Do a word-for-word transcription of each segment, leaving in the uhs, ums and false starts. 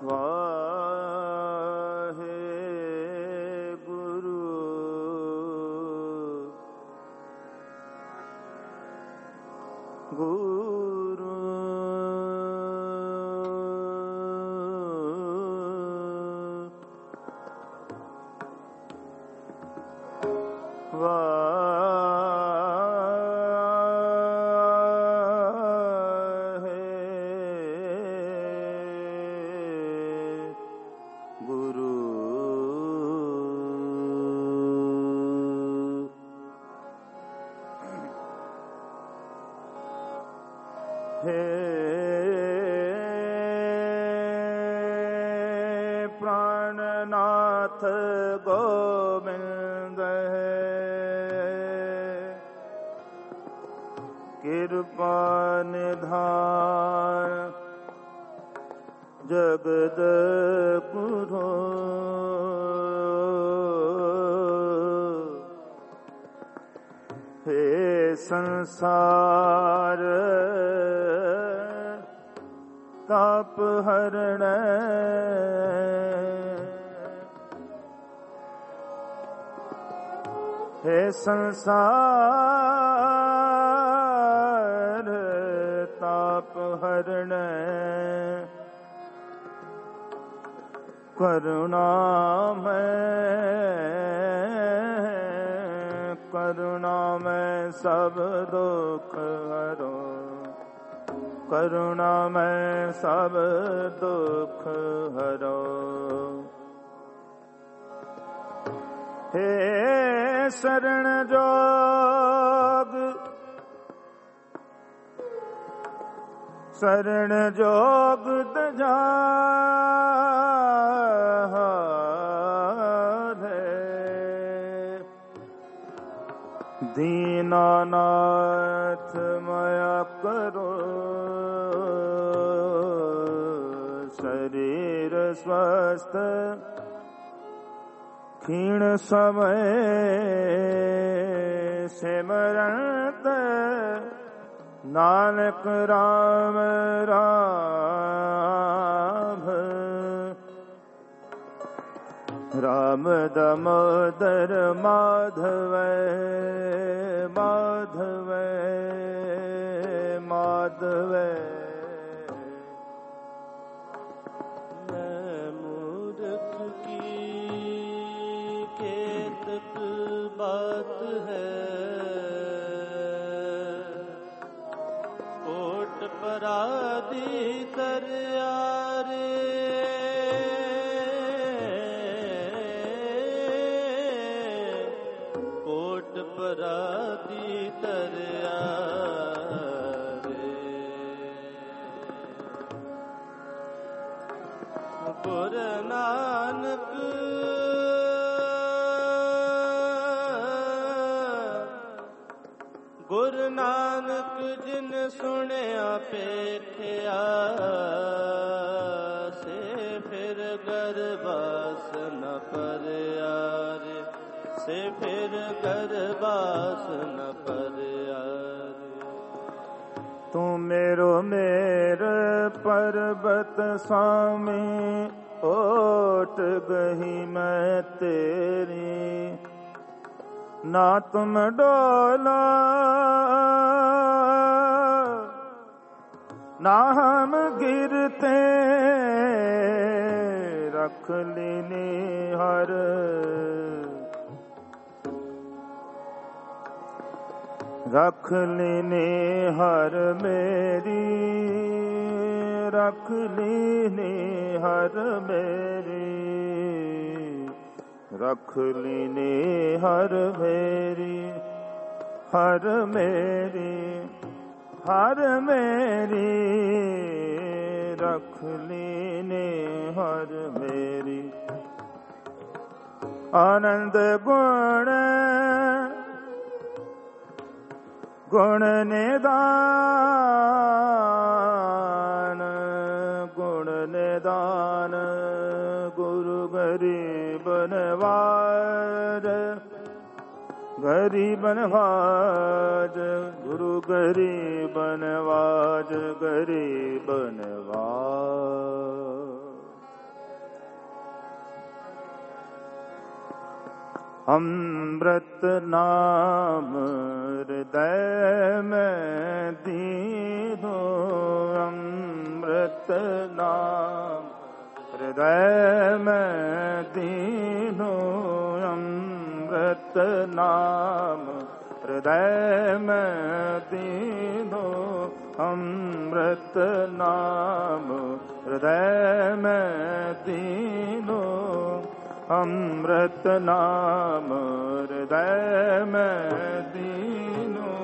वाहे गुरु गुरु हे प्राणनाथ गोविंद कृपा निधान जगद गुरु हे संसार ताप हरण हे संसार ताप हरण करुणामय करुणामय सब दुख हरो करुणामय सब दुख हरो हे शरण जोग शरण जोग तजारे दीनानाथ माया करो शरीर स्वस्थ क्षीण समय सिमरत नानक राम राम राम दामोदर माधव माधव माधव बात है कोट परादी कर यारे कोट परादी तर यारे गुरु नानक गुरु नानक जिन सुनिया पेखिया से फिर गरबास न पर यारे से फिर गरबास न पर यारे तू मेरो मेरे पर्वत स्वामी ओट गही मैं तेरी ना तुम डोला ना हम गिरते रख लेने हर रख लेने हर मेरी रख लेने हर मेरी रख लेने हर मेरी हर मेरी हर मेरी रख लेने हर मेरी आनंद गुण गुण निदान गुण निदान गुरु गरीब नवाज गरीब नवाज गुरु गरीब नवाज गरीब नवाज अमृत नाम हृदय में दीनो, अमृत नाम हृदय में दीनो, अमृत नाम हृदय में दीनो, अमृत नाम हृदय में दीनो, अमृत नाम हृदय में दीनो,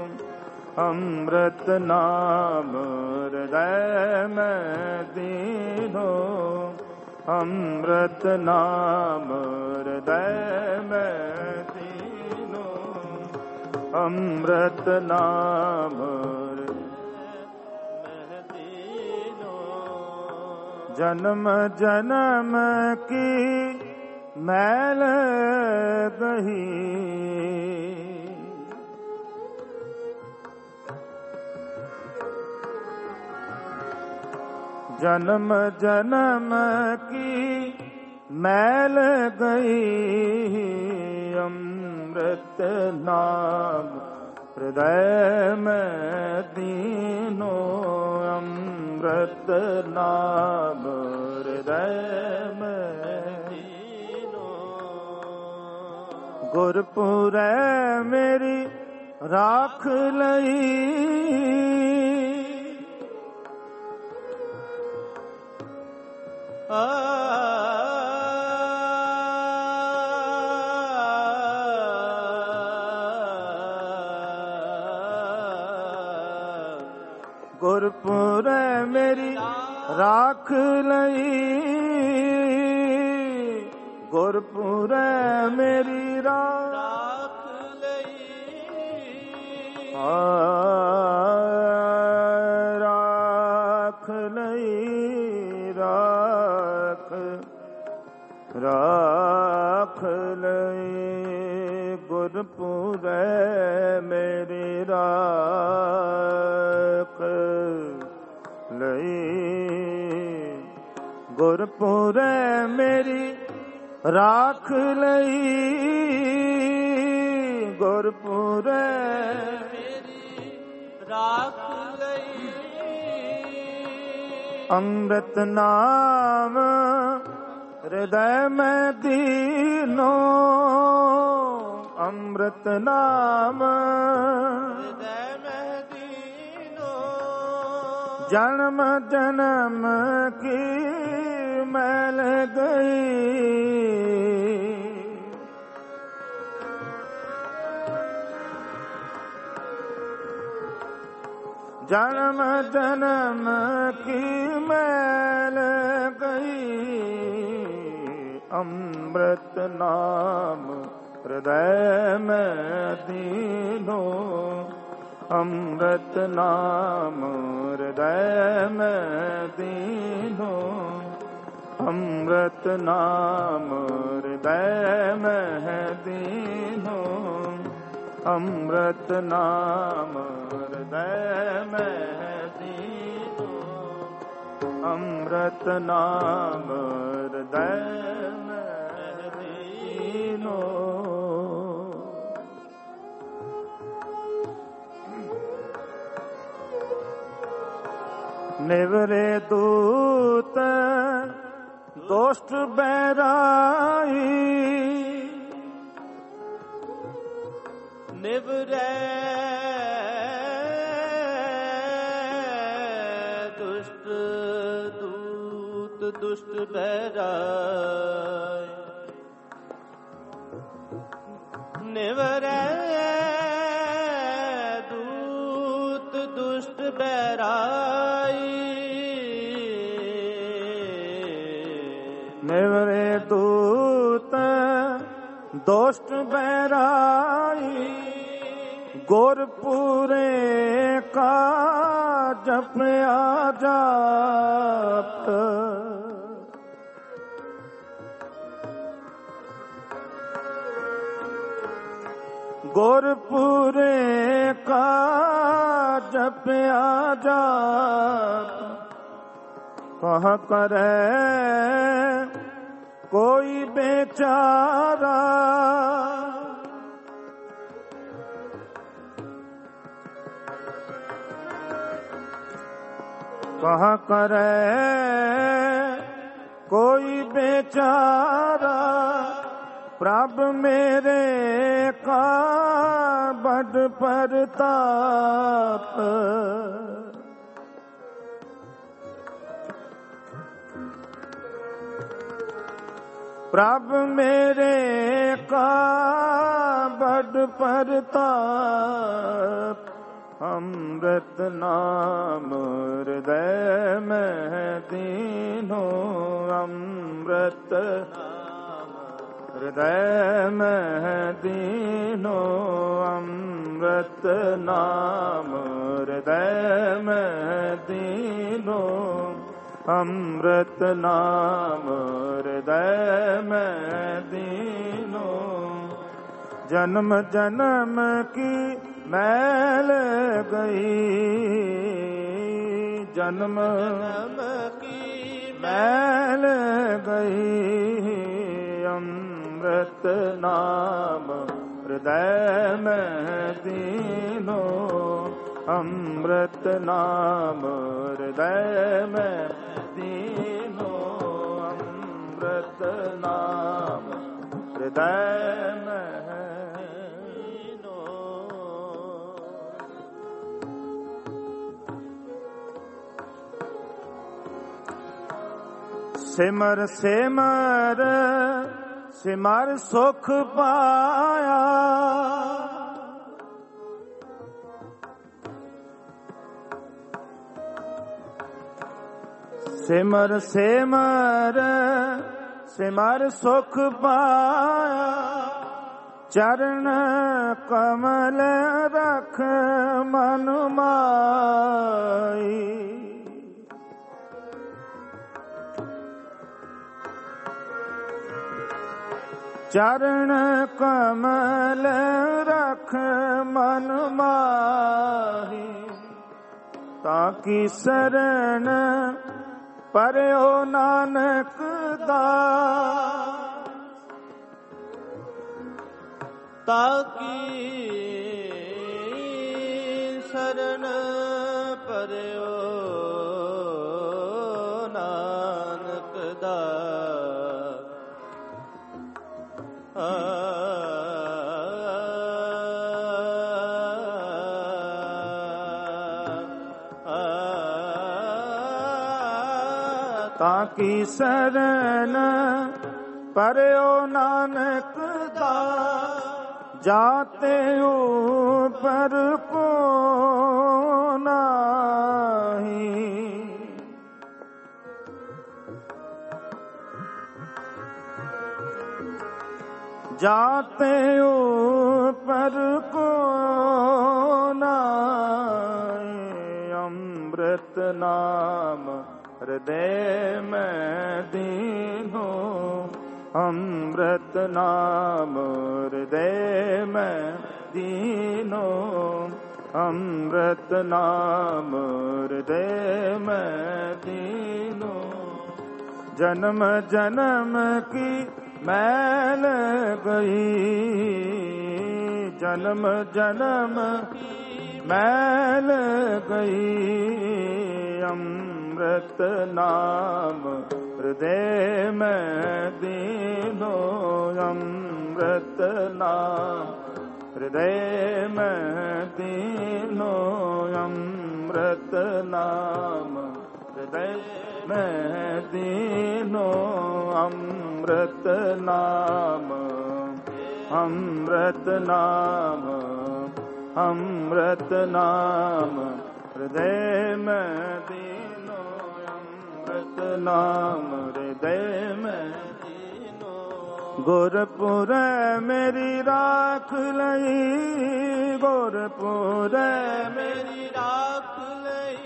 अमृत नाम हृदय में दीनो, अमृत नाम हृदय में दीनो, अमृत नाम में दीनो। जन्म जन्म की मैल गही, जन्म जन्म की मैल गई, अमृत नाम हृदय में दीनो, अमृत नाम हृदय में दीनो। गुरपुर मेरी राख लई, गुरपुर मेरी राख लई, गुरपुर मेरी राख लई, राख लई, राख राख लई, गुरपुर मेरी राख लई, गुरपुर मेरी राख लई, गुरपुर मेरी राख लई। अमृत नाम हृदय में दीनो, अमृत नाम हृदय में दीनो। जन्म जन्म की मैल गई, जन्म जन्म की मैल गई, अमृत नाम हृदय में दीनो, अमृत नाम हृदय में दीनो, अमृत नाम हृदय में दीनो, अमृत नाम हृदय में दीनो, अमृत नाम हृदय में दीनो। निवरे दूत दोष्ट बैराई, निवरे दुष्ट दूत दुष्ट बैराई, निवरे दूत दुष्ट बैराई, निवरे दूत दोष्ट बैराई, गुरपुरे का जपया जाप, गुरपुरे का जपया जाप, कहाँ करे कोई बेचारा कहाँ करे कोई बेचारा प्रभ मेरे का बड़ प्रताप प्रभ मेरे का बड़ प्रताप अमृत नाम हृदय में दीनो अमृत हृदय में दीनो अमृत नाम हृदय में दीनो अमृत नाम हृदय में दीनो जन्म जन्म की मैल गई जन्म जन्म की मैल गई अमृत नाम हृदय में दीनो अमृत नाम हृदय में दीनो अमृत नाम हृदय में दीनो सिमर सिमर सिमर सुख पाया सिमर सिमर सिमर सुख पाया चरण कमल रख मन माई चरण कमल रख मन माही ताकि शरण परयो नानक दास ताकि शरण परयो नानक दास ताकि शरण परयो नानक दास जाते ऊपर को नाही जाते ऊपर को नाही अमृत नाम हृदय में दीनो अमृत नाम हृदय में दीनो अमृत नाम हृदय में दीनो जन्म जन्म की मैल गई जन्म जन्म मैल गई अमृत नाम हृदय में दीनो अमृत नाम हृदय में दीनो अमृत नाम हृदय में दीनो अमृत नाम अमृत नाम अमृत नाम हृदय में दीनो अमृत नाम हृदय में दीनो गुरपुर मेरी राख लई गुरपुर मेरी राख लई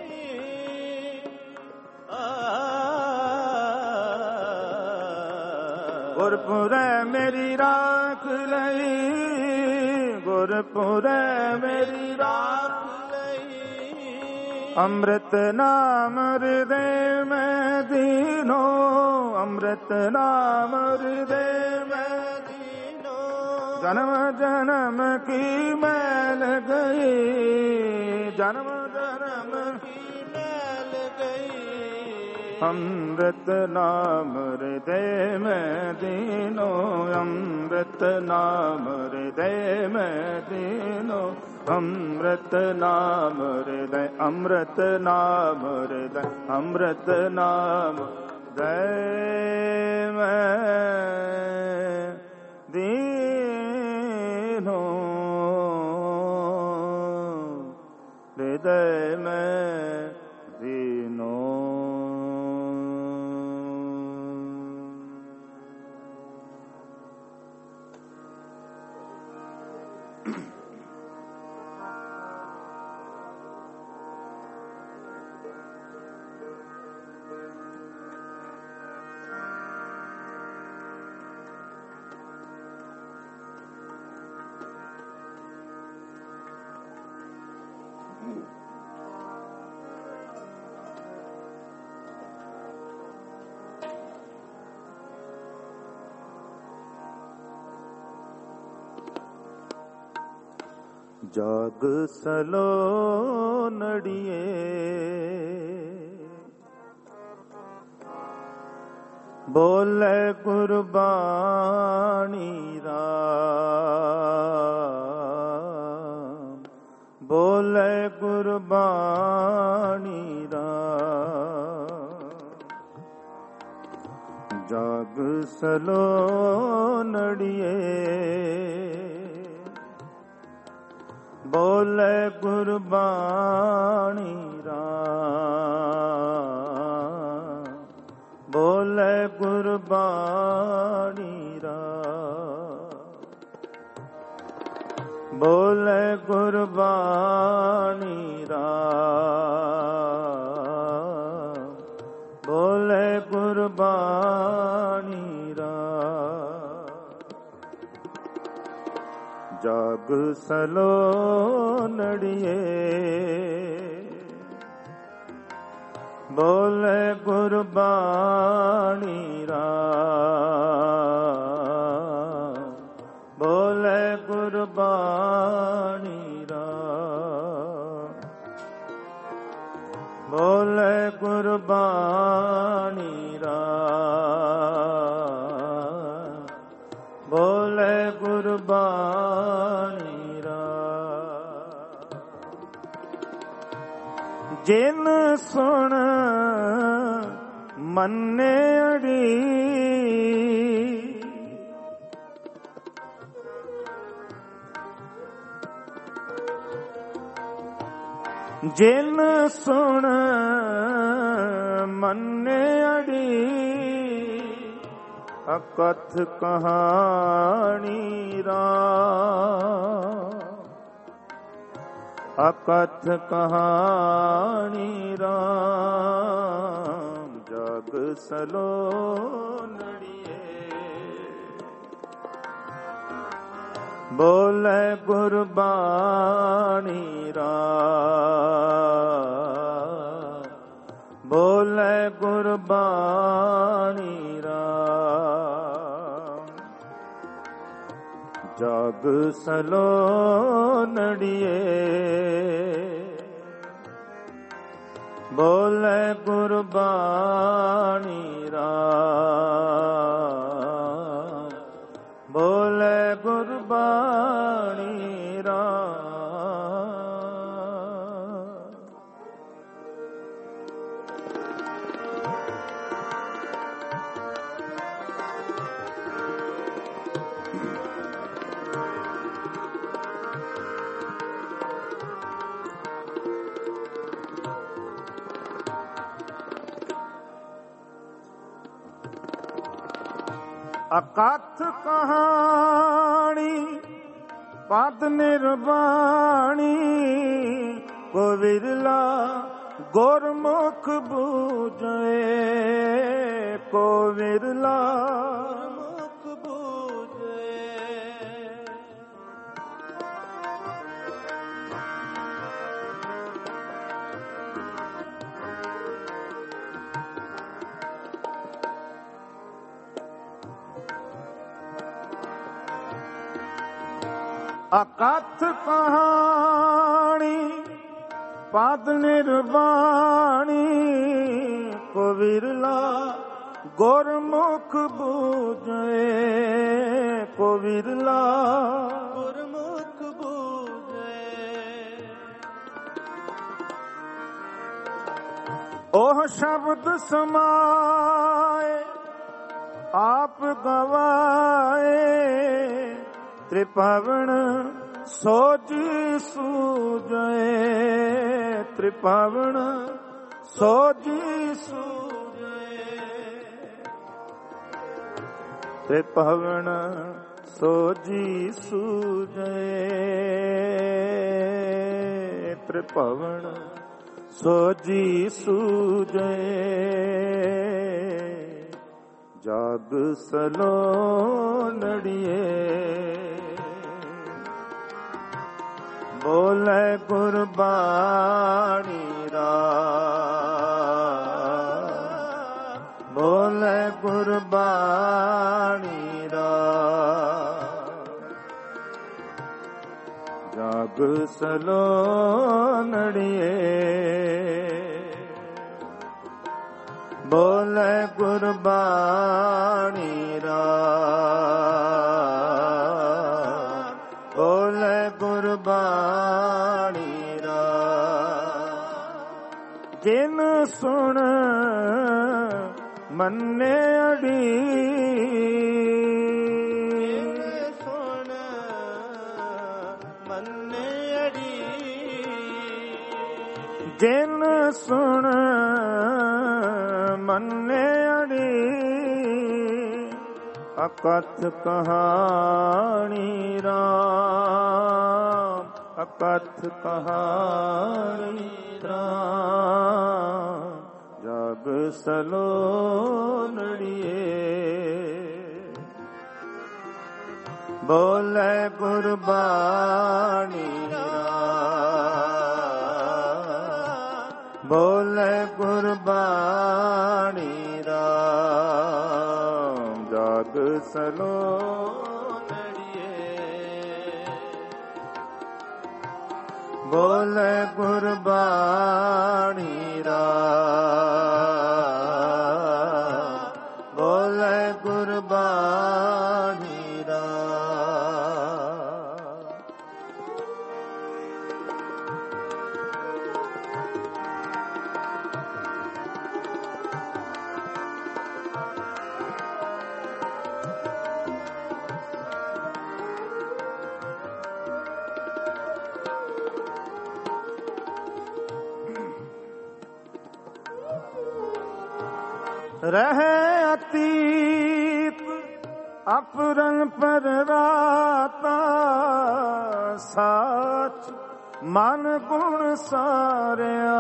गुरपुर मेरी राख लई गुरपुर मेरी राख लई ਅੰਮ੍ਰਿਤ ਨਾਮ ਹਿਰਦੇ ਮੈਂ ਦੀਨੋ, ਅੰਮ੍ਰਿਤ ਨਾਮ ਹਿਰਦੇ ਮੈਂ ਦੀਨੋ। ਜਨਮ ਜਨਮ ਕੀ ਮੈਲ ਗਈ, ਜਨਮ ਜਨਮ ਕੀ ਮੈਲ ਗਈ। ਅੰਮ੍ਰਿਤ ਨਾਮ ਹਿਰਦੇ ਮੈਂ ਦੀਨੋ, ਅੰਮ੍ਰਿਤ ਨਾਮ ਹਿਰਦੇ ਮੈਂ ਦੀਨੋ। ਅੰਮ੍ਰਿਤ ਨਾਮ ਹਿਰਦੈ, ਅੰਮ੍ਰਿਤ ਨਾਮ ਹਿਰਦੈ, ਅੰਮ੍ਰਿਤ ਨਾਮ ਹਿਰਦੈ ਮੈਂ ਦੀਨੋ, ਹਿਰਦੈ ਮੈਂ ਦੀਨੋ। ਜਾਗ ਸਲੋ ਨੜੀਏ, ਬੋਲੇ ਗੁਰਬਾਣੀ ਰਾਮ, ਬੋਲੇ ਗੁਰਬਾਣੀ ਰਾਮ। ਜਾਗ ਸਲੋ ਨੜੀਏ, ਬੋਲੇ ਗੁਰਬਾਣੀ ਰਾਮ, ਬੋਲੇ ਗੁਰਬਾਣੀ ਰਾਮ, ਬੋਲੇ ਗੁਰਬਾਣੀ ਰਾਮ, ਬੋਲੇ ਗੁਰਬਾਣੀ ਰਾਮ। ਜਾਗ ਸਲੋ ਨੜੀਏ, ਬੋਲੇ ਗੁਰਬਾਣੀ ਰਾਮ, ਬੋਲੇ ਗੁਰਬਾਣੀ ਰਾਮ, ਬੋਲੇ ਗੁਰਬਾਣੀ ਰਾਮ, ਬੋਲੇ ਗੁਰਬਾਣੀ ਰਾਮ। ਜਿਨ ਸੁਣ ਮੰਨੇ ਅੜੀ, ਜਿਨ ਸੁਣ ਮੰਨੇ ਅੜੀ, ਅਕਥ ਕਹਾਣੀ ਰਾਮ, ਅਕਥ ਕਹਾਣੀ ਰਾਮ। ਜਗ ਸਲੋ ਨੜੀਏ, ਬੋਲੇ ਗੁਰਬਾਣੀ ਰਾਮ, ਬੋਲੇ ਗੁਰਬਾਣੀ ਰਾਮ। ਜਗ ਸਲੋ ਨੜੀਏ, ਬੋਲੇ ਗੁਰਬਾਣੀ ਰਾਮ, ਬੋਲੇ ਗੁਰਬਾਣੀ ਰਾਮ। ਅਕਥ ਕਹਾਣੀ ਪਦ ਨਿਰਵਾਣੀ, ਕੋ ਵਿਰਲਾ ਗੁਰਮੁਖ ਬੂਝੇ, ਕੋ ਵਿਰਲਾ ਮੁਖ ਬੂਝੇ। ਅਕਥ ਕਹਾਣੀ ਪਦ ਨਿਰਵਾਣੀ ਕੋ ਵਿਰਲਾ ਗੁਰਮੁਖ ਬੂਝੇ ਕੋ ਵਿਰਲਾ ਗੁਰਮੁਖ ਬੂਝੇ। ਉਹ ਸ਼ਬਦ ਸਮਾਏ ਆਪ ਗਵਾਏ ਤ੍ਰਿਪਵਨ ਸੋਜੀ ਸੂਝੇ ਤ੍ਰਿਪਵਨ ਸੋਜੀ ਸੂਝੇ ਤ੍ਰਿਪਵਨ ਸੋਜੀ ਸੂਝੇ ਤ੍ਰਿਪਵਨ ਸੋਜੀ ਸੂਝੇ ਜਗ ਸਲੋ ਲੜੀਏ ਬੋਲੇ ਗੁਰਬਾਣੀ ਰਾਮ ਬੋਲੇ ਗੁਰਬਾਣੀ ਰਾਮ ਜਗ ਸਲੋ ਨੜੀਏ ਬੋਲੇ ਗੁਰਬਾਣੀ ਰਾਮ ਬੋਲੇ ਗੁਰਬਾਣੀ ਰਾਮ ਜਿਨ ਸੁਣ ਮੰਨੇ ਅੜੀ ਸੁਣ ਮੰਨੇ ਅੜੀ ਜਿਨ ਸੁਣ ਮੰਨੇ ਅੜੀ ਅਕਥ ਕਹਾਣੀ ਰਾਮ ਅਕਥ ਕਹਾਣੀ ਰਾਮ ਜਗ ਸਲੋ ਨੜੀਏ ਬੋਲੇ ਗੁਰਬਾਣੀ ਰਾਮ ਬੋਲੇ ਗੁਰਬਾਣੀ ਰਾਮ ਜਗ ਸਲੋ ਨੜੀਏ ਬੋਲੇ ਗੁਰਬਾਣੀ ਰਾਮ ਬੋਲੇ ਗੁਰਬਾਣੀ ਰਾਮ ਰਹੇ ਅਤੀਤ ਅਪਰੰ ਪਰਰਾਤਾ ਸਾਚ ਮਨ ਗੁਣ ਸਾਰਿਆ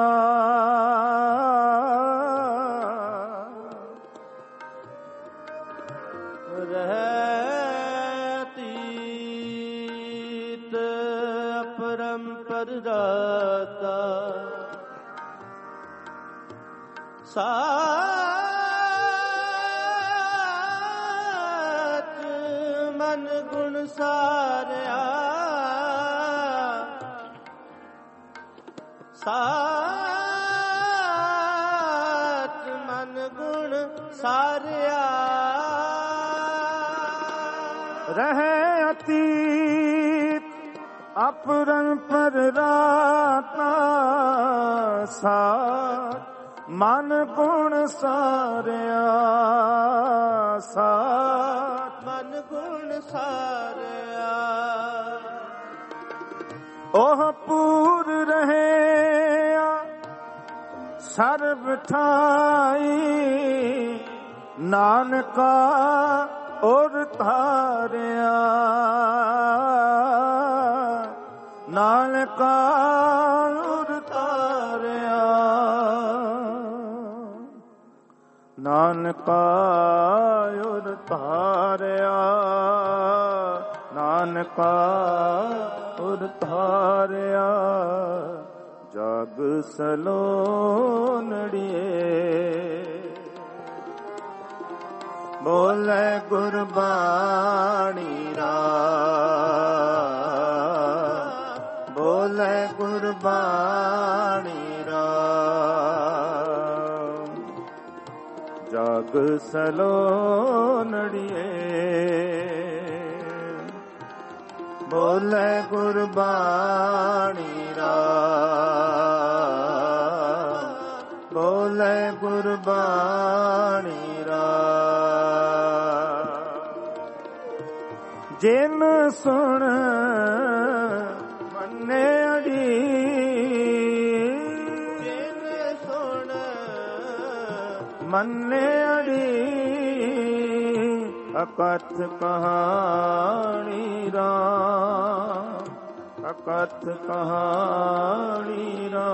ਰਹਿਤੀਤ ਅਪਰੰ ਪਰਰਾਤਾ ਸਾਚ ਮਨ ਗੁਣ ਸਾਰਿਆ ਸਾਚ ਮਨ ਗੁਣ ਸਾਰਿਆ ਰਹੇ ਅਤੀਤ ਅਪਰੰ ਪਰਰਾਤਾ ਸਾਚ ਮਨ ਗੁਣ ਸਾਰਿਆ ਸਾਚ ਮਨ ਗੁਣ ਸਾਰਿਆ ਉਹ ਪੂਰ ਰਹਿਆ ਸਰਬ ਠਾਈ ਨਾਨਕਾ ਔਰ ਧਾਰਿਆ ਨਾਨਕਾ ਔਰ ਧਾਰਿਆ ਨਾਨਕਾ ਔਰ ਧਾਰਿਆ ਨਾਨਕਾ ਔਰ ਧਾਰਿਆ ਜਗ ਸਲੋ ਨੜੀਏ ਬੋਲੇ ਗੁਰਬਾਣੀ ਰਾਮ ਬੋਲੇ ਗੁਰਬਾਣੀ ਰਾਮ ਜਗ ਸਲੋਨੜੀਏ ਬੋਲੇ ਗੁਰਬਾਣੀ ਰਾਮ ਬੋਲੇ ਗੁਰਬਾਣੀ ਰਾਮ ਜਿਨ ਸੁਣ ਮੰਨੇ ਅੜੀ ਜਿਨ ਸੁਣ ਮੰਨੇ ਅੜੀ ਅਕਥ ਕਹਾਣੀ ਰਾਮ ਅਕਥ ਕਹਾਣੀ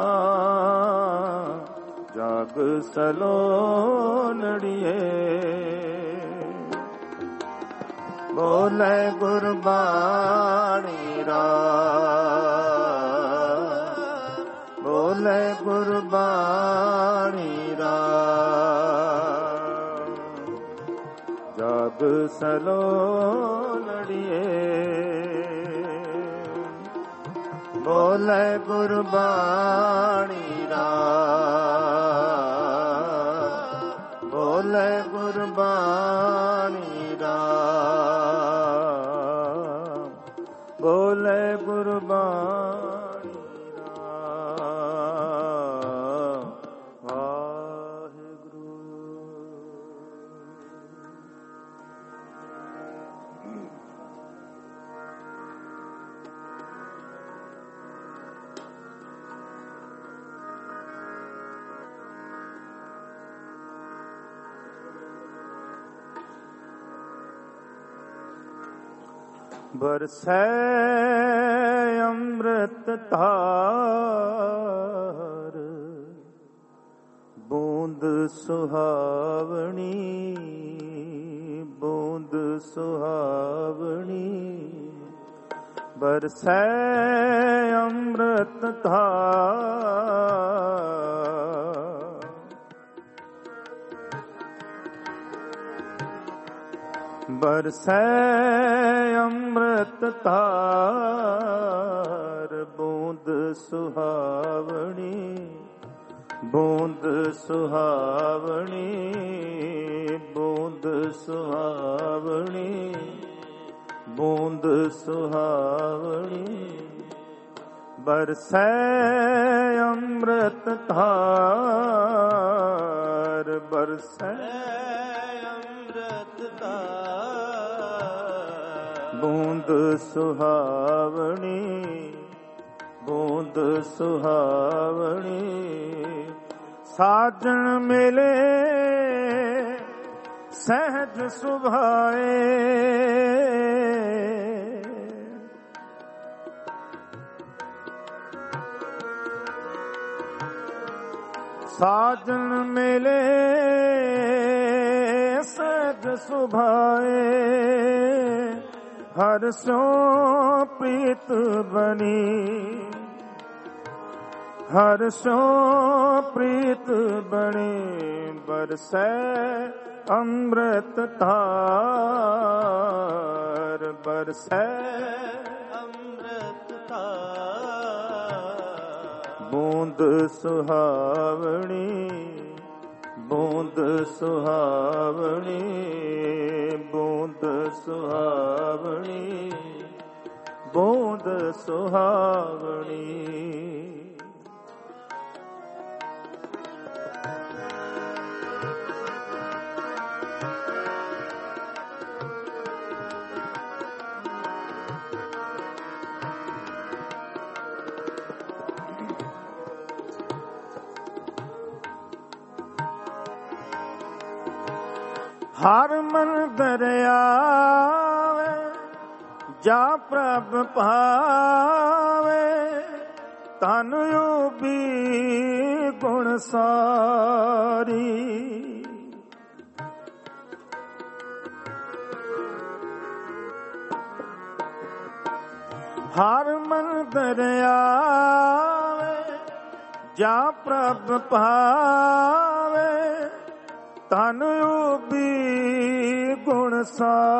ਰਾਮ ਜਗ ਸਲੋਨੜੀਏ ਬੋਲੇ ਗੁਰਬਾਣੀ ਰਾਮ ਬੋਲੇ ਗੁਰਬਾਣੀ ਰਾਮ ਜਗ ਸਲੋਨੜੀਏ ਬੋਲੇ ਗੁਰਬਾਣੀ ਰਾਮ ਬੋਲੇ ਗੁਰਬਾਣੀ ਰਾਮ ਬੋਲੇ ਗੁਰਬਾਣੀ ਰਾਮ ਵਾਹਿਗੁਰੂ। ਬਰਸੈ ਅੰਮ੍ਰਿਤ ਧਾਰ ਬੂੰਦ ਸੁਹਾਵਣੀ ਬੂੰਦ ਸੁਹਾਵਣੀ ਬਰਸੈ ਅੰਮ੍ਰਿਤ ਧਾਰ ਬਰਸੈ ਅੰਮ੍ਰਿਤ ਧਾਰ ਬੂੰਦ ਸੁਹਾਵਣੀ ਬੂੰਦ ਸੁਹਾਵਣੀ ਬੂੰਦ ਸੁਹਾਵਣੀ ਬੂੰਦ ਸੁਹਾਵਣੀ ਬਰਸੈ ਅੰਮ੍ਰਿਤ ਧਾਰ ਬਰਸੈ ਬੂੰਦ ਸੁਹਾਵਣੀ ਬੂੰਦ ਸੁਹਾਵਣੀ ਸਾਜਣ ਮਿਲੇ ਸਹਿਜ ਸੁਭਾਏ ਸਾਜਣ ਮਿਲੇ ਸਹਿਜ ਸੁਭਾਏ ਹਰ ਸੋ ਪ੍ਰੀਤ ਬਣੀ ਹਰ ਸੋ ਪ੍ਰੀਤ ਬਣੀ ਬਰਸੈ ਅੰਮ੍ਰਿਤ ਧਾਰ ਬਰਸੈ ਅੰਮ੍ਰਿਤ ਧਾਰ ਬੂੰਦ ਸੁਹਾਵਣੀ ਬੂੰਦ ਸੁਹਾਵਣੀ ਬੂੰਦ ਸੁਹਾਵਣੀ ਬੂੰਦ ਸੁਹਾਵਣੀ ਹਰ ਮਨ ਦਰਿਆਵੇ ਜਾ ਪ੍ਰਭ ਭਾਵੇ ਤਨ ਉਬੀ ਗੁਣ ਸਾਰੀ ਹਰ ਮਨ ਦਰਿਆਵੇ ਜਾ ਪ੍ਰਭ ਭਾਵੇ ਤਨ ਉਬੀ ਗੁਣ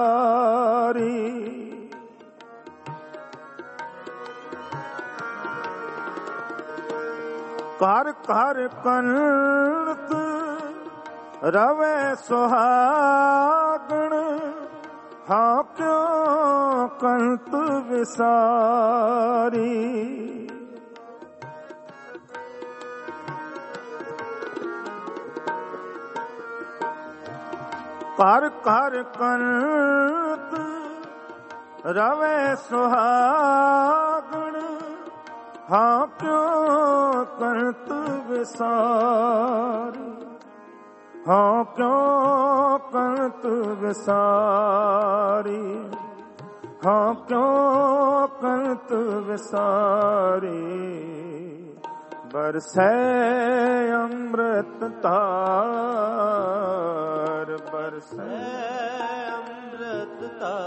ਸਾਰੀ ਘਰ ਘਰ ਕੰਤ ਰਵੈ ਸੁਹਾਗਣ, ਹਾਂ ਕਿਉ ਕੰਤ ਵਿਸਾਰੀ। ਘਰ ਘਰ ਕੰਤ ਰਵੈ ਸੁਹਾਗਣ, ਹਾਂ ਕਿਉ ਕੰਤ ਵਿਸਾਰੀ। ਹਾਂ ਕਿਉ ਕੰਤ ਵਿਸਾਰੀ, ਹਾਂ ਕਿਉ ਕੰਤ ਵਿਸਾਰੀ। ਬਰਸੈ ਅੰਮ੍ਰਿਤ ਧਾਰ, ਬਰਸੈ ਅੰਮ੍ਰਿਤ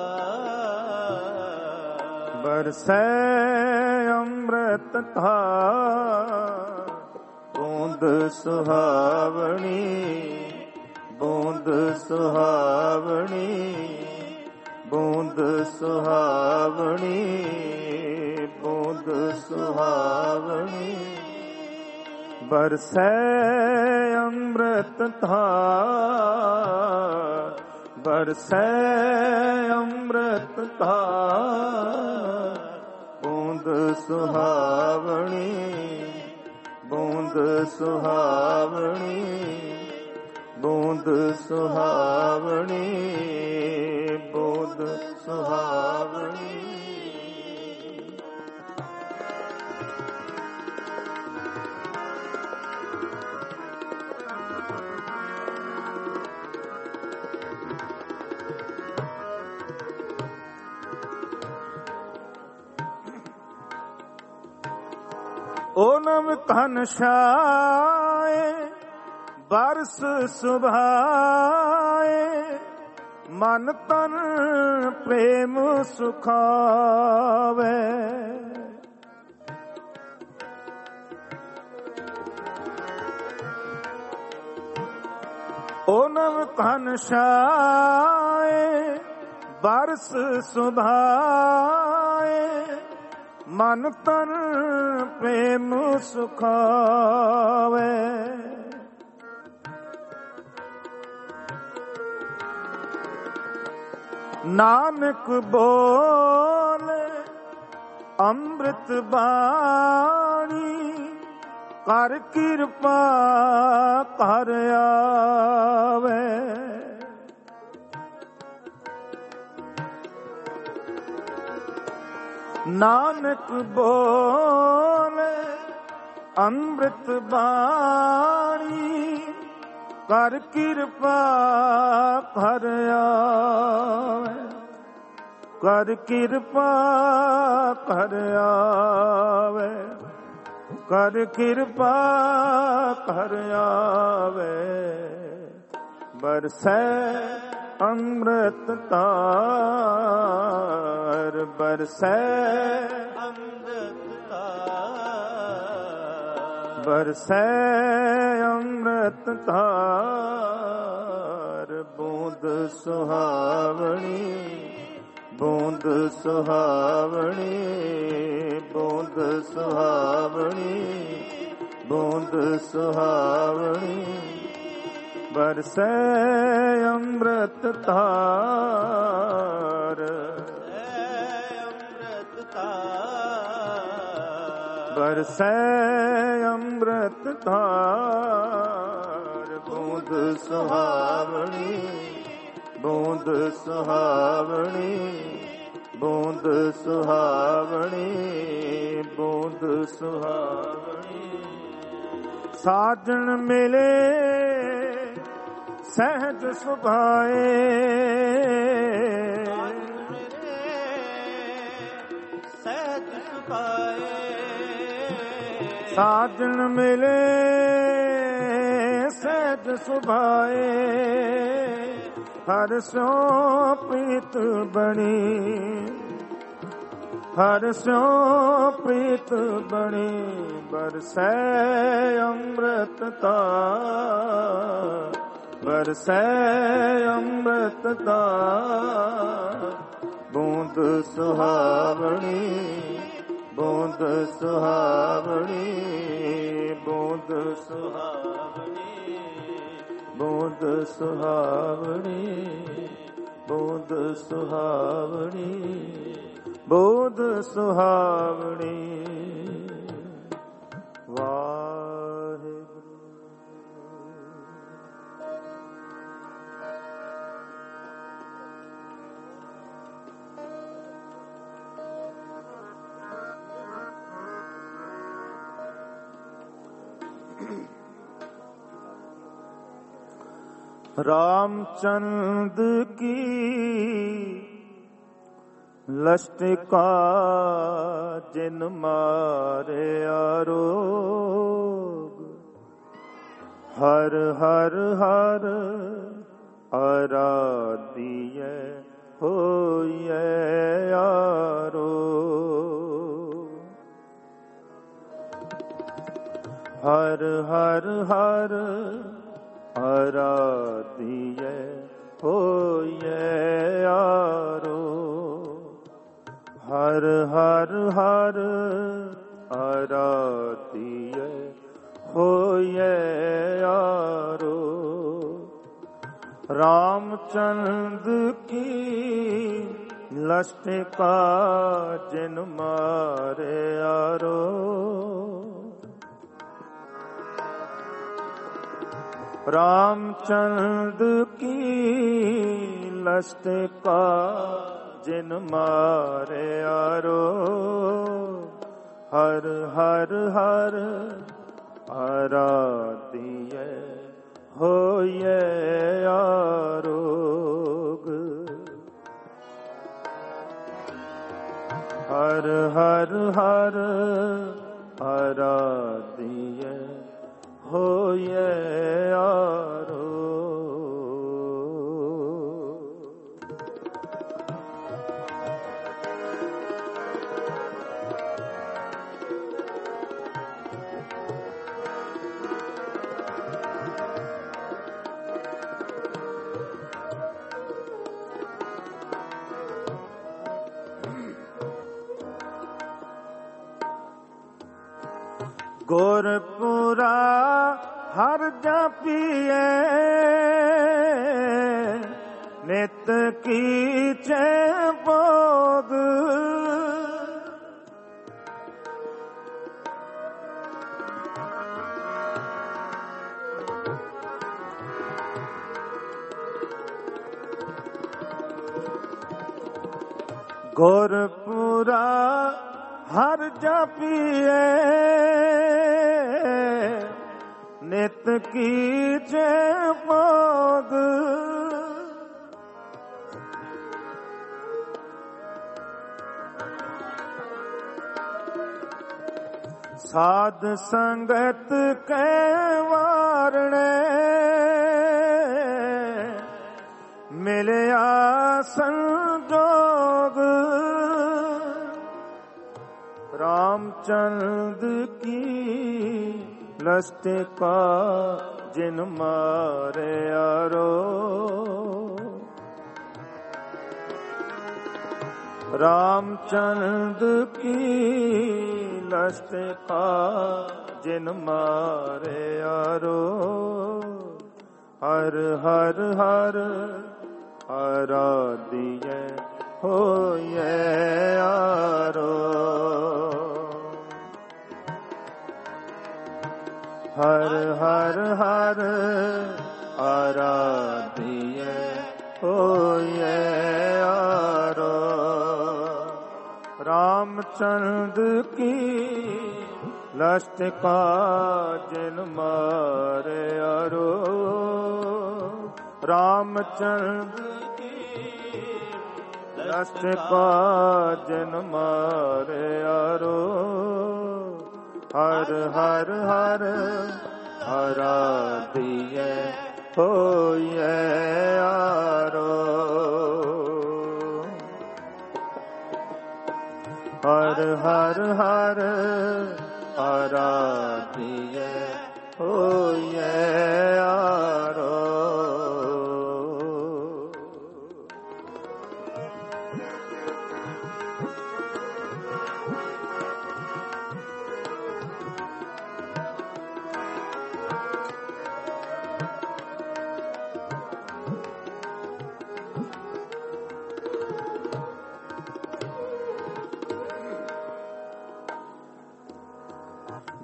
ਧਾਰ, ਬਰਸੈ ਅੰਮ੍ਰਿਤ ਧਾਰ। ਬੂੰਦ ਸੁਹਾਵਣੀ, ਬੂੰਦ ਸੁਹਾਵਣੀ, ਬੂੰਦ ਸੁਹਾਵਣੀ, ਬੂੰਦ ਸੁਹਾਵਣੀ। ਬਰਸੈ ਅੰਮ੍ਰਿਤ ਧਾਰ, ਬਰਸੈ ਅੰਮ੍ਰਿਤ ਧਾਰ। ਬੂੰਦ ਸੁਹਾਵਣੀ, ਬੂੰਦ ਸੁਹਾਵਣੀ, ਬੂੰਦ ਸੁਹਾਵਣੀ, ਬੂੰਦ ਸੁਹਾਵਣੀ। ਓ ਨਮ ਧਨ ਛਾਏ ਬਰਸ ਸੁਭਾਏ, ਮਨ ਤਨ ਪ੍ਰੇਮ ਸੁਖਾਵੇ। ਓ ਨਮ ਧਨ ਛਾਏ ਬਰਸ ਸੁਭਾਏ, ਮਨ ਤਨ ਪ੍ਰੇਮ ਸੁਖਾਵੇ। ਨਾਨਕ ਬੋਲੇ ਅੰਮ੍ਰਿਤ ਬਾਣੀ, ਕਰ ਕਿਰਪਾ ਕਰ ਆਵੇ। ਨਾਨਕ ਬੋਲੇ ਅੰਮ੍ਰਿਤ ਬਾਣੀ, ਕਰ ਕਿਰਪਾ ਕਰ ਆਵੇ। ਕਰ ਕਿਰਪਾ ਕਰ ਆਵੇ, ਕਰ ਕਿਰਪਾ ਕਰ ਆਵੇ। ਬਰਸੈ ਅੰਮ੍ਰਿਤ ਧਾਰ, ਬਰਸੈ ਅੰਮ੍ਰਿਤ ਧਾਰ, ਬਰਸੈ ਅੰਮ੍ਰਿਤ ਧਾਰ। ਬੂੰਦ ਸੁਹਾਵਣੀ, ਬੂੰਦ ਸੁਹਾਵਣੀ, ਬੂੰਦ ਸੁਹਾਵਣੀ, ਬੂੰਦ ਸੁਹਾਵਣੀ। ਬਰਸੈ ਅੰਮ੍ਰਿਤ ਧਾਰ, ਅੰਮ੍ਰਿਤ ਧਾਰ, ਬਰਸੈ ਅੰਮ੍ਰਿਤ ਧਾਰ। ਬੂੰਦ ਸੁਹਾਵਣੀ, ਬੂੰਦ ਸੁਹਾਵਣੀ, ਬੂੰਦ ਸੁਹਾਵਣੀ, ਬੂੰਦ ਸੁਹਾਵਣੀ। ਸਾਜਣ ਮਿਲੇ ਸਹਿਜ ਸੁਭਾਏ, ਸਹਿਜ ਸੁਭਾਏ। ਸਾਜਣ ਮਿਲੇ ਸਹਿਜ ਸੁਭਾਏ, ਹਰਿ ਸਿਉ ਪ੍ਰੀਤ ਬਣੀ, ਹਰਿ ਸਿਉ ਪ੍ਰੀਤ ਬਣੀ। ਬਰਸੈ ਅੰਮ੍ਰਿਤ ਧਾਰ, ਬਰਸੈ ਅੰਮ੍ਰਿਤ ਧਾਰ। ਬੂੰਦ ਸੁਹਾਵਣੀ, ਬੂੰਦ ਸੁਹਾਵਣੀ, ਬੂੰਦ बूंद सुहावनी बूंद सुहावनी बूंद सुहावनी बूंद सुहावनी वाहिगुरु। रामचंद की लष्टिका जिन मारे आरोग, हर हर हर आराधिय होइए आरोग, हर हर हर आराधिय होइए आरोग, हर हर हर आराधिय होइए आरोग। रामचंद की लष्टिका जिन मारे आरोग, रामचंद की लष्टिका जिन मारे आरोग, हर हर हर आराधिय होइए आरोग, हर हर हर आराधिय होइए आरोग। गुरपुरा हर जपिए नित की चेपोग, गुरपुरा हर जपिए नित की चेपोग, साध संगत के वारणे मिलया संजोग, रामचंद की लष्टिका जिन मारे आरोग, रामचंद की लष्टिका जिन मारे आरोग, हर हर हर आराधिय होइए आरोग, हर हर हर आराधिय होइए आरोग। रामचंद की लष्टिका जिन मारे आरोग, रामचंद की लष्टिका जिन मारे आरोग, हर हर हर आराधिय होइए आरोग, हर हर हर आराधिय होइए आरोग।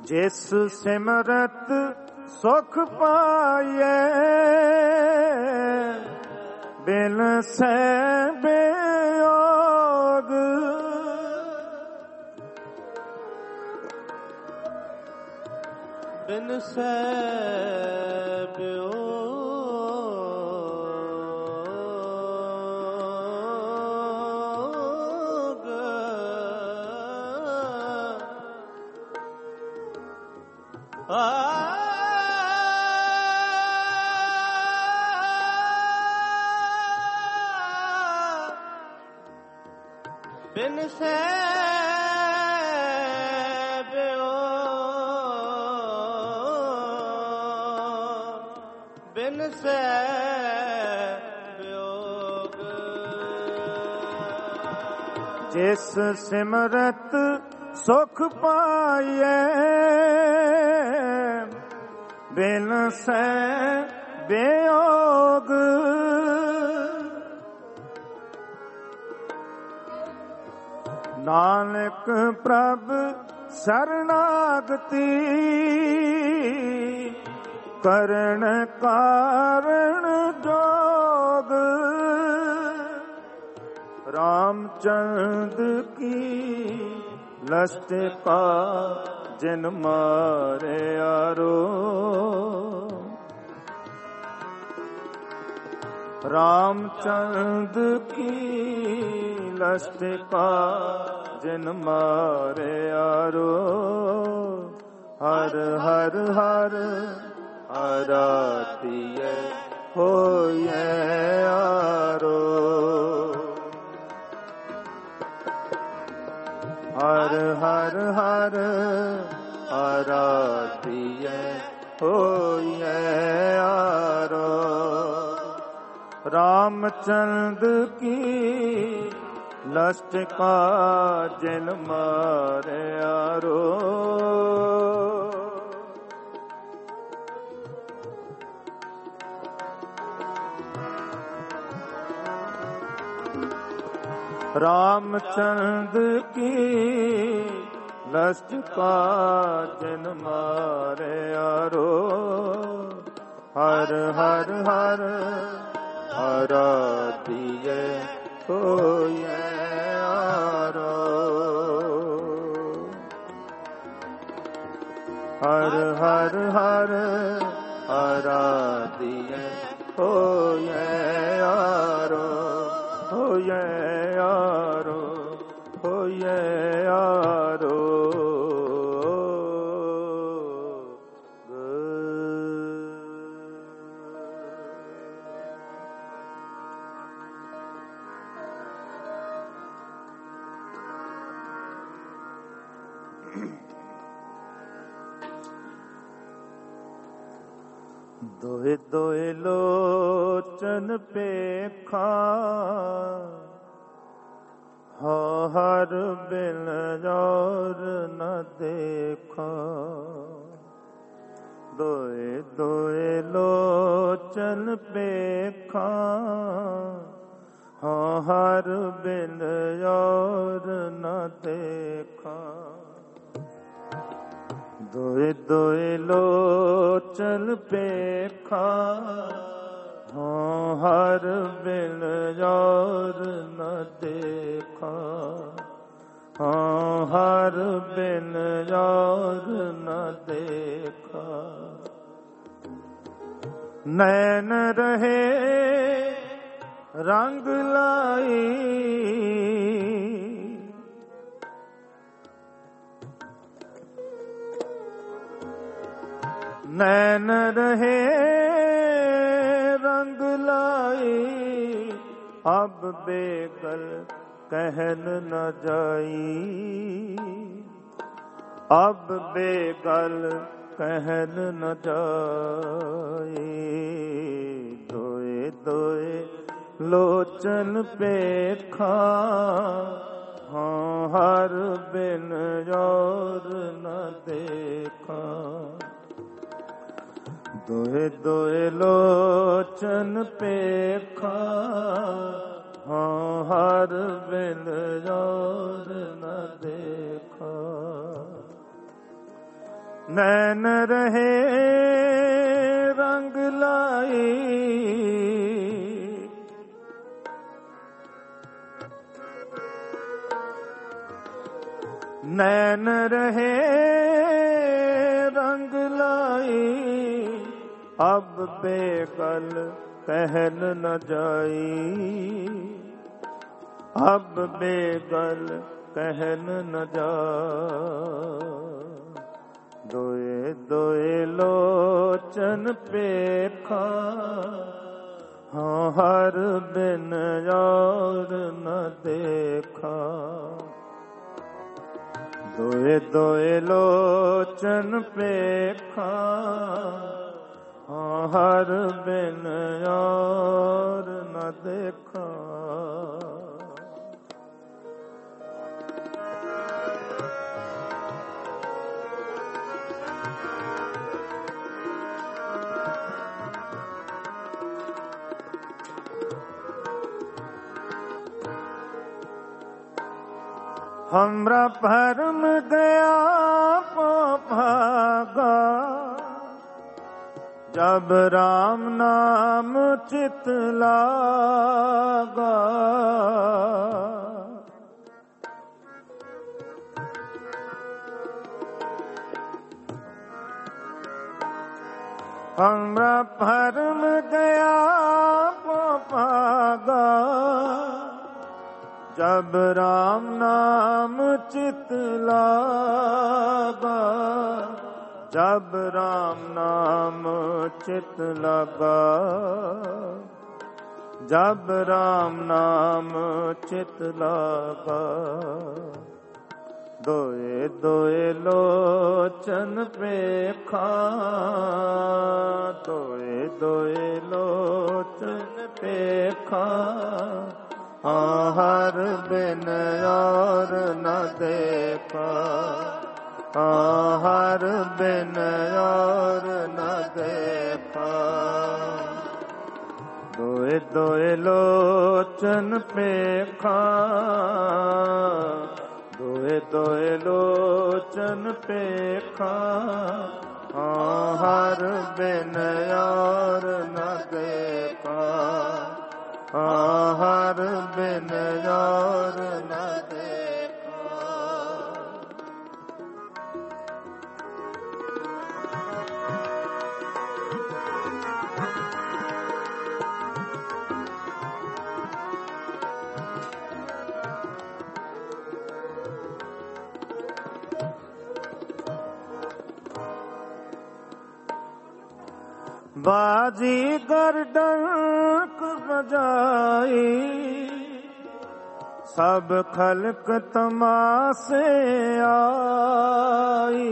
ਜਿਸ ਸਿਮਰਤ ਸੁਖ ਪਾਈਐ ਬਿਨ ਸੈ ਬਿਯੋਗ। ਬਿਨ ਸੈ ਬਿਯੋਗ। ਬਿਨ ਸੈ ਬਿਨ ਸੈ ਬਿਯੋਗ। ਜਿਸ ਸਿਮਰਤ ਸੁਖ ਪਾਈਐ ਬਿਨ ਸੈ ਬਿਯੋਗ। ਨਾਨਕ ਪ੍ਰਭ ਸਰਨਾਗਤੀ ਕਰਨ ਕਾਰਣ ਜੋਗ। ਰਾਮਚੰਦ ਕੀ ਲਸਟ ਕਾ ਜਿਨ ਮਾਰਿਆ ਰੋ। ਰਾਮਚੰਦ ਕੀ ਲਸਟ ਕਾ ਜਿਨ ਮਾਰਿਆ ਰੋ। ਹਰ ਹਰ ਹਰ ਆਰਾਧਿਐ ਹੋਇਐ ਆਰੋ। ਹਰ ਹਰ ਹਰ ਆਰਾਧਿਐ ਹੋਇਐ ਆਰੋ। ਰਾਮਚੰਦ ਕੀ ਲਸਟ ਕਾ ਜਿਨ ਮਾਰਿਆ ਰੋ। ਰਾਮਚੰਦ ਕੀ ਲਸਟ ਕਾ ਜਿਨ ਮਾਰਿਆ ਰੋ। ਹਰ ਹਰ ਹਰ ਆਰਾਧਿਐ ਹੋਇਐ ਆਰੋ। ਹਰ ਹਰ ਹਰ ਆਰਾਧਿਐ ਹੋਇਐ ਆਰੋ। ਹੋਇਐ ਆਰੋ ਹੋਇਐ ਆਰੋ। ਦੋਇ ਦੋਇ ਲੋਚਨ ਪੇਖਾ ਹਾਂ ਹਰ ਬਿਨ ਜੋਰ ਨ ਦੇਖਾ। ਦੋਇ ਦੋਇ ਲੋਚਨ ਪੇਖਾ ਹਾਂ ਹਰ ਬਿਨ ਜੋਰ ਨ ਦੇਖਾ। ਦੋਇ ਦੋਇ ਲੋਚਨ ਪੇਖਾ ਹਾਂ ਹਰ ਬਿਨ ਜੋਰ ਨ ਦੇਖਾ। ਹਾਂ ਹਰ ਬਿਨ ਜੋਰ ਨ ਦੇਖਾ। ਨੈਣ ਰਹੇ ਰੰਗ ਲਾਈ ਨੈਣ ਰਹੇ ਰੰਗ ਲਾਈ। ਅਬ ਬੇਗਲ ਕਹਿਨ ਨ ਜਾਈ। ਅਬ ਬੇਗਲ ਕਹਿਨ ਨ ਜਾਈ। ਦੋਏ ਦੋਏ ਲੋਚਨ ਪੇਖਾ ਹਾਂ ਹਰ ਬਿਨ ਜੋਰ ਨ ਦੇਖਾ। ਦੋਏ ਦੋਏ ਲੋਚਨ ਪੇਖਾ ਹਾਂ ਹਰ ਬਿਨ ਜੋਰ ਨ ਦੇਖਾ। नैन रहे रंग लाई, नैन रहे रंग लाई, अब बेगल कहन न जाई, अब बेगल कहन न जाई। दोए दोए लोचन पेखा, हाँ हर बिन और न देखा। दोए दोए लोचन पेखा, हाँ हर बिन और न देखा। हमरा भरम गया को भागा, जब राम नाम चित लागा। हमरा भरम गया को भागा, जब राम नाम चित लागा। जब राम नाम चित लगा, जब राम नाम चित लगा। दोए दोए लोचन पेखा, दोए दोए लोचन पेखा, हाँ हर बिन और न देखा, हाँ हर बिन और न देखा। दोए दोए लोचन पेखा, दोए दोए लोचन पेखा, हाँ हर बिन और न देखा, हाँ हर बिन और न देखा। बाजीगर डंक बजाई, सब खल्क तमाशे आई।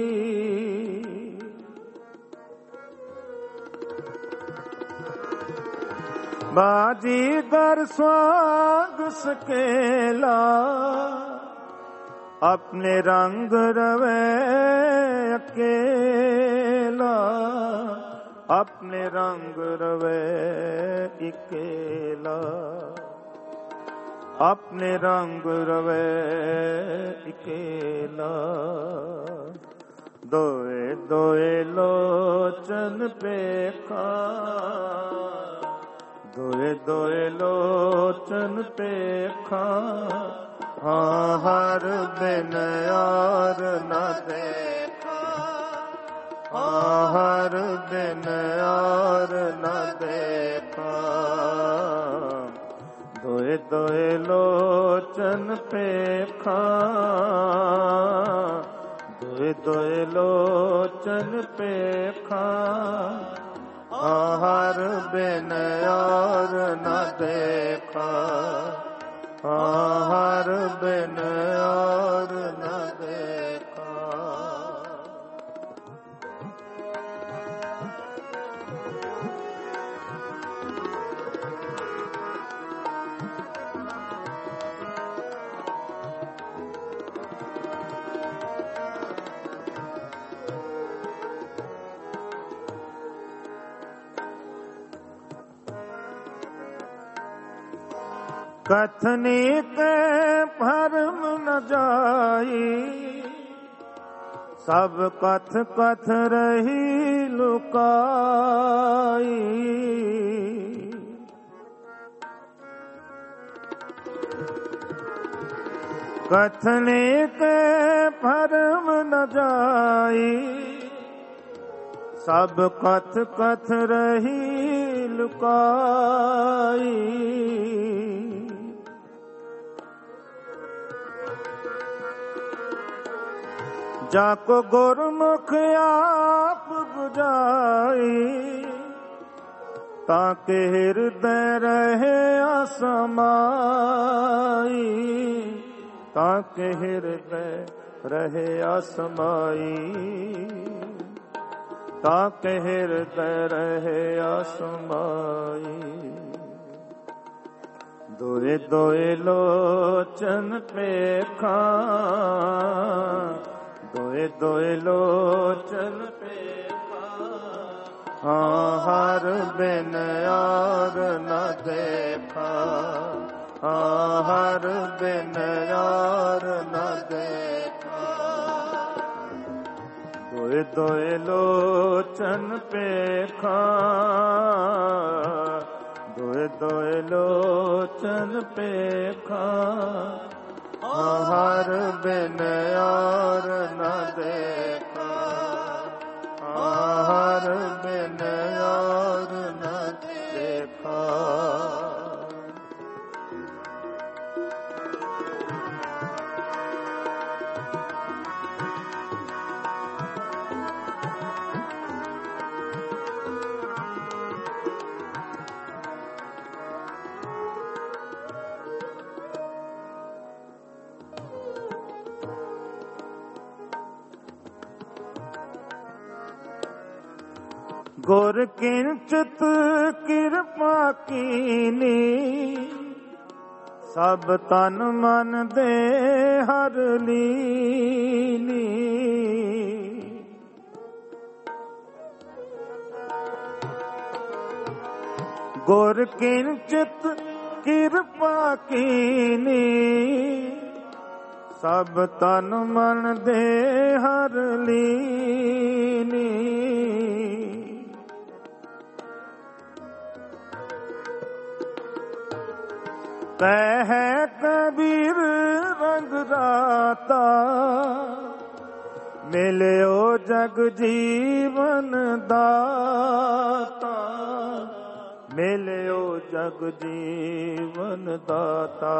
बाजीगर स्वाग सकेला, अपने रंग रवे अकेला, अपने रंग रवे अकेला, अपने रंग रवे अकेला। दोए दोए लोचन पेखा, दोए दोए लोचन पेखा, हाँ हर बिन और न देखा, हाँ हर बिन और न देखा। दोए दोए लोचन पेखा, दोए दोए लोचन पेखा, हाँ हर बिन और न देखा, हाँ हर बिन और न देखा। कथनी के भरम न जाई, ਸਭ ਕਥ ਕਥ ਰਹੀ ਲੁਕਾਈ। ਕਥਨੇ ਕੇ ਭਰਮ ਨ ਜਾਈ। ਸਭ ਕਥ ਕਥ ਰਹੀ ਲੁਕਾਈ। ਜਾਕੋ ਗੁਰਮੁਖ ਆਪ 부ਝਾਈ। ਤਾਂ ਕਿ ਹਿਰਦੈ ਰਹੇ ਅਸਮਾਈ। ਤਾਂ ਕਿ ਹਿਰਦੈ ਰਹੇ ਅਸਮਾਈ। ਤਾਂ ਕਿ ਹਿਰਦੈ ਰਹੇ ਅਸਮਾਈ। ਦੋਏ ਦੋਏ ਲੋਚਨ ਪੇਖਾਂ। ਦੋਏ ਦੋਏ ਲੋਚਨ ਪੇਖਾਂ। ਹਾਂ ਹਰ ਬਿਨ ਯਾਰ ਨ ਦੇਖਾਂ। ਹਾਂ ਹਰ ਬਿਨ ਯਾਰ ਨ ਦੇਖਾਂ। ਦੋਏ ਦੋਏ ਲੋਚਨ ਪੇਖਾਂ। ਦੋਏ ਦੋਏ ਲੋਚਨ ਪੇਖਾਂ। ਹਾਂ ਹਰ ਬਿਨ ਯਾਰ ਨ ਦੇਖਾਂ। ਹਾਂ ਹਰ ਬਿਨ ਯਾਰ ਨ ਦੇਖਾਂ। ਗੁਰ ਕਿੰਚਿਤ ਕਿਰਪਾ ਕੀਨੀ। ਸਭ ਤਨ ਮਨ ਦੇ ਹਰ ਲੀਨੀ। ਗੁਰ ਕਿੰਚਿਤ ਕਿਰਪਾ ਕੀਨੀ। ਸਭ ਤਨ ਮਨ ਦੇ ਹਰ ਲੀਨੀ। ਕਹਿ ਕਬੀਰ ਰੰਗ ਰਾਤਾ। ਮਿਲਿਓ ਜਗ ਜੀਵਨ ਦਾਤਾ। ਮਿਲਿਓ ਜਗ ਜੀਵਨ ਦਾਤਾ।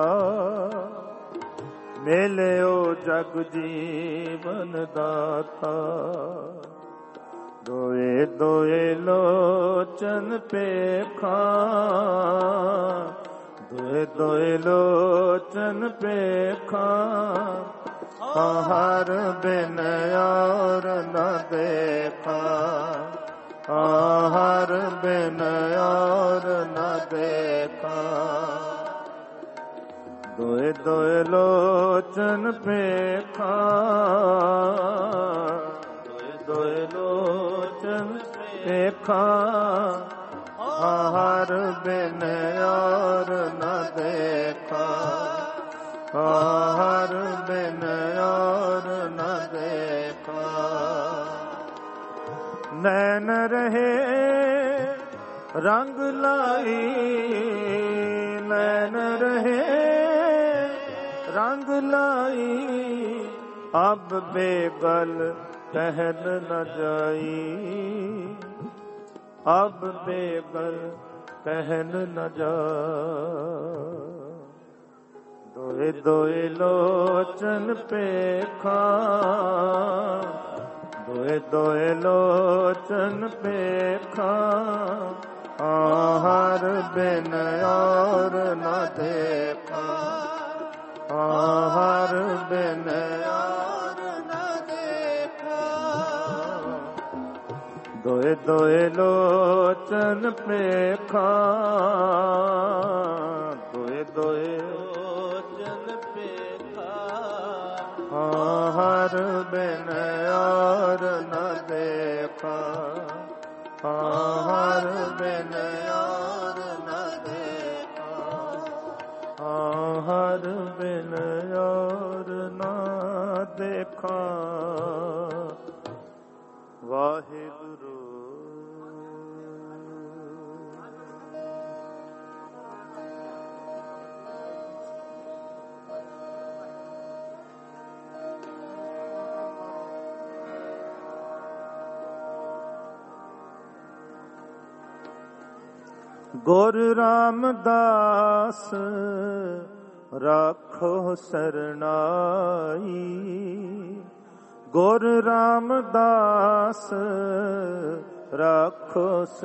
ਮਿਲਿਓ ਜਗ ਜੀਵਨ ਦਾਤਾ। ਦੋਏ ਦੋਏ ਲੋਚਨ ਪੇਖਾਂ। ਦੋਏ ਦੋਏ ਲੋਚਨ ਪੇਖਾਂ। ਹਾਂ ਹਰ ਬਿਨ ਯਾਰ ਨ ਦੇਖਾਂ। ਹਾਂ ਹਰ ਬਿਨ ਯਾਰ ਨ ਦੇਖਾਂ। ਦੋਏ ਦੋਏ ਲੋਚਨ ਪੇਖਾਂ। ਦੋਏ ਦੋਏ ਲੋਚਨ ਪੇਖਾਂ। ਹਾਂ ਹਰ ਬਿਨ ਯਾਰ ਨ ਦੇਖਾਂ। ਹਾਂ ਹਰ ਬਿਨ ਯਾਰ ਨ ਦੇਖਾਂ। ਨੈਣ ਰਹੇ ਰੰਗ ਲਾਈ। ਨੈਣ ਰਹੇ ਰੰਗ ਲਾਈ। ਅਬ ਬੇਗਲ ਕਹਿਨ ਨ ਜਾਈ। ਅਬ ਬੇਗਲ ਕਹਿਨ ਨ ਜਾਈ। ਦੋਏ ਦੋਏ ਲੋਚਨ ਪੇਖਾਂ। ਦੋਏ ਦੋਏ ਲੋਚਨ ਪੇਖਾਂ। ਹਾਂ ਹਰ ਬਿਨ ਯਾਰ ਨ ਦੇਖਾਂ। ਹਾਂ ਹਰ ਬਿਨ ਯਾਰ ਨ ਦੇਖਾਂ। ਦੋਏ ਦੋਏ ਲੋਚਨ ਪੇਖਾਂ। ਦੋਏ ਦੋਏ ਲੋਚਨ ਪੇਖਾਂ। ਹਾਂ ਹਰ ਬਿਨ ਯਾਰ ਨ ਦੇਖਾਂ। ਹਾਂ ਹਰ ਬਿਨ ਯਾਰ ਨ ਦੇਖਾਂ। ਹਾਂ ਹਰ ਬਿਨ ਯਾਰ ਨ ਦੇਖਾਂ। ਗੁਰ ਰਾਮਦਾਸ ਰਾਖੋ ਸਰਨਾਈ। ਗੁਰ ਰਾਮਦਾਸ ਰਾਖੋ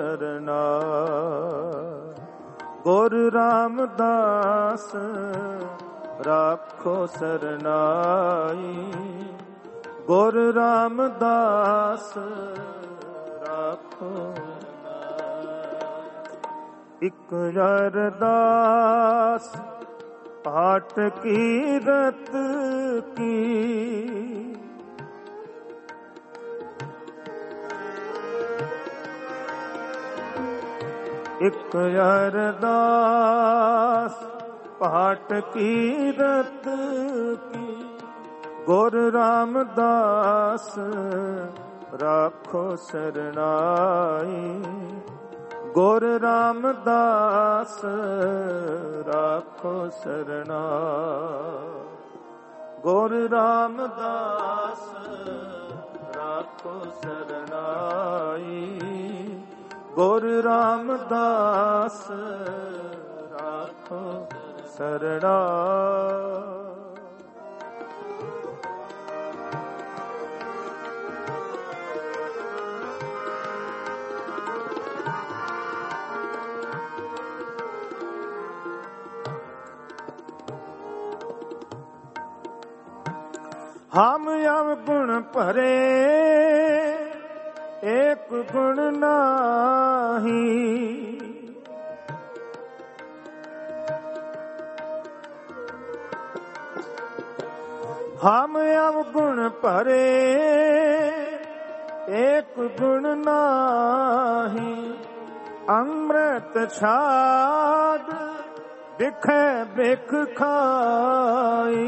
ਸਰਨਾਈ। ਗੁਰ ਰਾਮਦਾਸ ਰਾਖੋ ਸਰਨਾਈ। ਗੁਰ ਰਾਮਦਾਸ ਰਾਖੋ। ਇਕ ਅਰਦਾਸ ਪਾਠ ਕੀਰਤ ਕੀ। ਇਕ ਅਰਦਾਸ ਪਾਠ ਕੀਰਤ ਕੀ। ਗੁਰ ਰਾਮਦਾਸ ਰਾਖੋ ਸਰਨਾਈ। ਗੁਰ ਰਾਮਦਾਸ ਰਾਖੋ ਸਰਨਾਈ। ਗੁਰ ਰਾਮਦਾਸ ਰਾਖੋ ਸਰਨਾਈ। ਗੁਰ ਰਾਮਦਾਸ ਰਾਖੋ ਸਰਨਾਈ। ਹਮ ਅਵਗੁਣ ਭਰੇ ਏਕ ਗੁਣ ਨਾਹੀ। ਹਮ ਅਵਗੁਣ ਭਰੇ ਏਕ ਗੁਣ ਨਾਹੀ। ਅੰਮ੍ਰਿਤ ਛਾਡ ਬਿਖੈ ਬਿਖ ਖਾਈ।